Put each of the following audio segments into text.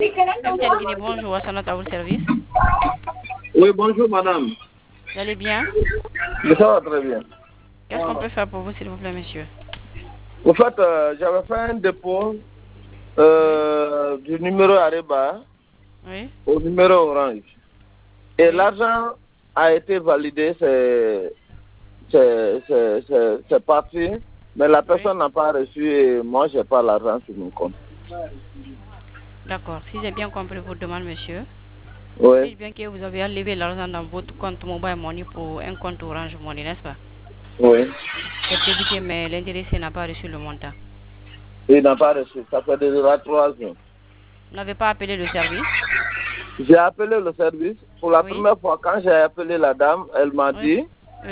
Capitaine Guinée, bonjour, à votre service. Oui, bonjour madame. Vous allez bien? Ça va très bien. Qu'est-ce qu'on peut faire pour vous, s'il vous plaît, monsieur? En fait, j'avais fait un dépôt du numéro Areba au numéro Orange. Et l'argent a été validé, c'est parti, mais la personne n'a pas reçu et moi, je n'ai pas l'argent sur mon compte. D'accord. Si j'ai bien compris votre demande, monsieur, Oui. dites bien que vous avez enlevé l'argent dans votre compte Mobile Money pour un compte Orange Money, n'est-ce pas? Oui. C'est débité, mais l'intéressé n'a pas reçu le montant. Il n'a pas reçu. Ça fait déjà 3 jours. Vous n'avez pas appelé le service? J'ai appelé le service. Pour la première fois, quand j'ai appelé la dame, elle m'a dit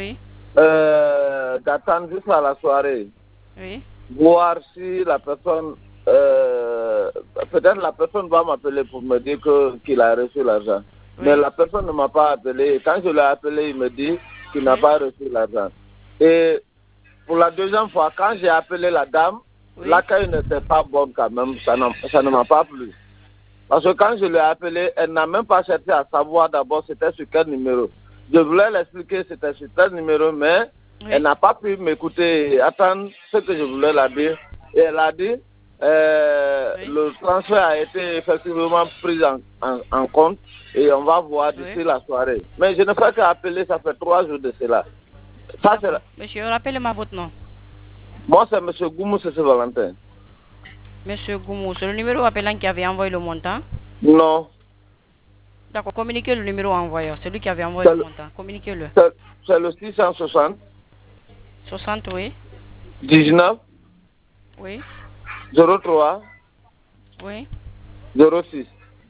d'attendre jusqu'à la soirée. Oui. Voir si la personne, peut-être la personne va m'appeler pour me dire qu'il a reçu l'argent. Mais la personne ne m'a pas appelé. Quand je l'ai appelé, il me dit qu'il n'a pas reçu l'argent. Et pour la deuxième fois, quand j'ai appelé la dame, l'accueil n'était pas bon quand même. Ça ne m'a pas plu. Parce que quand je l'ai appelée, elle n'a même pas cherché à savoir d'abord c'était sur quel numéro. Je voulais l'expliquer c'était sur tel numéro, mais elle n'a pas pu m'écouter et attendre ce que je voulais la dire. Et elle a dit, le transfert a été effectivement pris en compte et on va voir d'ici la soirée. Mais je ne fais qu'appeler, ça fait 3 jours de cela. Ça, monsieur, rappelez-moi votre nom. Moi, c'est M. Goumou Cécile Valentin. Monsieur Goumou, c'est le numéro appelant qui avait envoyé le montant? Non. D'accord, communiquez le numéro envoyeur, celui qui avait envoyé le montant. Communiquez-le. C'est le 660. 60, oui. 19. Oui. 03. Oui. 06.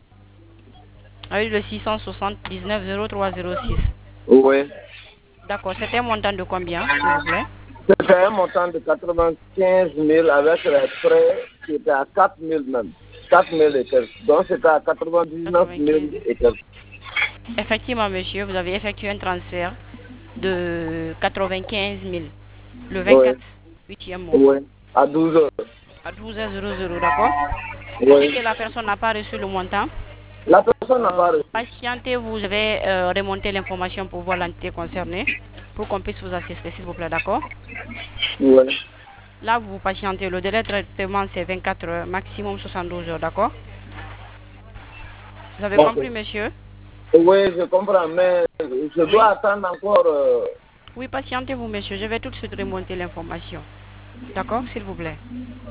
Ah oui, le 679 0306. Oui. D'accord, c'était un montant de combien, s'il vous plaît? C'était un montant de 95 000 avec les frais qui étaient à 4 000 même. 4 000 et quelques. Donc c'était à 99 000 et quelques. Effectivement, monsieur, vous avez effectué un transfert de 95 000. Le 24, 8e mois. Oui, à 12 heures. À 12h00, d'accord? Oui. Vous dites que la personne n'a pas reçu le montant? La personne n'a pas reçu. Patientez, vous avez remonté l'information pour voir l'entité concernée, pour qu'on puisse vous assister, s'il vous plaît, d'accord? Oui. Là, vous patientez. Le délai de traitement, c'est 24 heures, maximum 72 heures, d'accord? Vous avez compris, monsieur? Oui, je comprends, mais je dois attendre encore. Oui, patientez-vous, monsieur. Je vais tout de suite remonter l'information. D'accord, s'il vous plaît?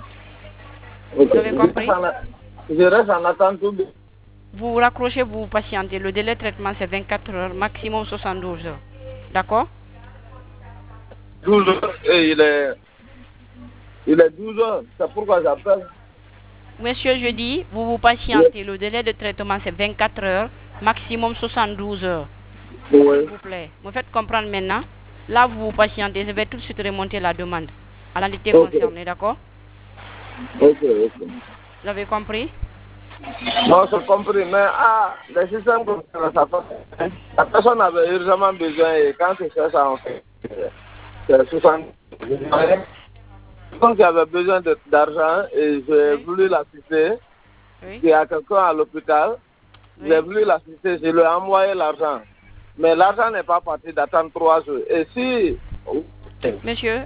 Okay. Vous avez compris? Je reste en attente tout. Vous raccrochez, vous patientez. Le délai de traitement, c'est 24 heures, maximum 72 heures. D'accord? 12 heures, et il est 12 heures. C'est pourquoi j'appelle. Monsieur, je dis, vous patientez. Le délai de traitement, c'est 24 heures, maximum 72 heures. Oui. S'il vous plaît. Vous faites comprendre maintenant. Là, vous patientez. Je vais tout de suite remonter la demande à l'entité concernée, d'accord? Ok. Vous avez compris? Non, j'ai compris, mais le système comme ça fait. La personne avait urgemment besoin et quand c'est ça, en fait, c'est 60. Donc, j'avais besoin d'argent et j'ai voulu l'assister. Il y a quelqu'un à l'hôpital. J'ai voulu l'assister, je lui ai envoyé l'argent. Mais l'argent n'est pas parti d'attendre 3 jours. Et si... Monsieur,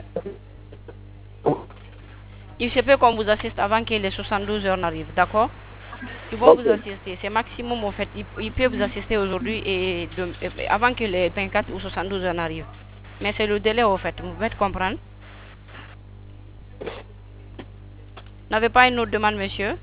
il se peut qu'on vous assiste avant que les 72 heures n'arrivent, d'accord? Ils vont vous assister. C'est maximum, en fait. Il peut vous assister aujourd'hui et avant que les 24 ou 72 heures n'arrivent. Mais c'est le délai, en fait. Vous pouvez comprendre? Vous n'avez pas une autre demande, monsieur?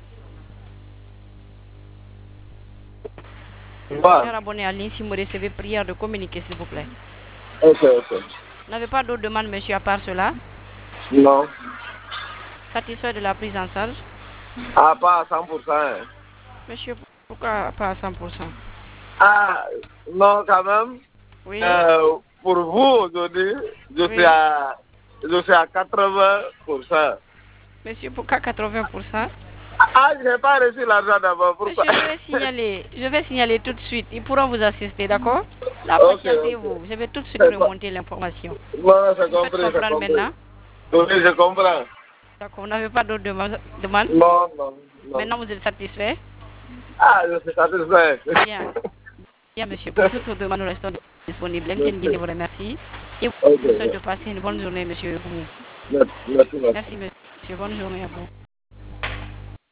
Cher abonné à ligne, si vous recevez prière de communiquer, s'il vous plaît. Ok. Vous n'avez pas d'autres demandes, monsieur, à part cela? Non. Satisfait de la prise en charge? Pas à 100%. Hein. Monsieur, pourquoi pas à 100%? Non, quand même. Oui. Pour vous, aujourd'hui, je suis à 80%. Monsieur, pourquoi 80%? Je n'ai pas reçu l'argent d'abord. Pourquoi? Monsieur, je vais signaler tout de suite. Ils pourront vous assister, d'accord? Là, patientez-vous. Je vais tout de suite remonter l'information. Non, j'ai compris. Vous comprendre maintenant? Oui, je comprends. D'accord, vous n'avez pas d'autres demandes? Non. Maintenant, vous êtes satisfait? Ah, je suis satisfait. Bien. Bien, monsieur. Pour toutes vos demandes, nous restons disponibles. Je vous remercie. Et Ok. vous souhaite de passer une bonne journée, monsieur. Merci, merci. Merci, monsieur. Bonne journée à vous.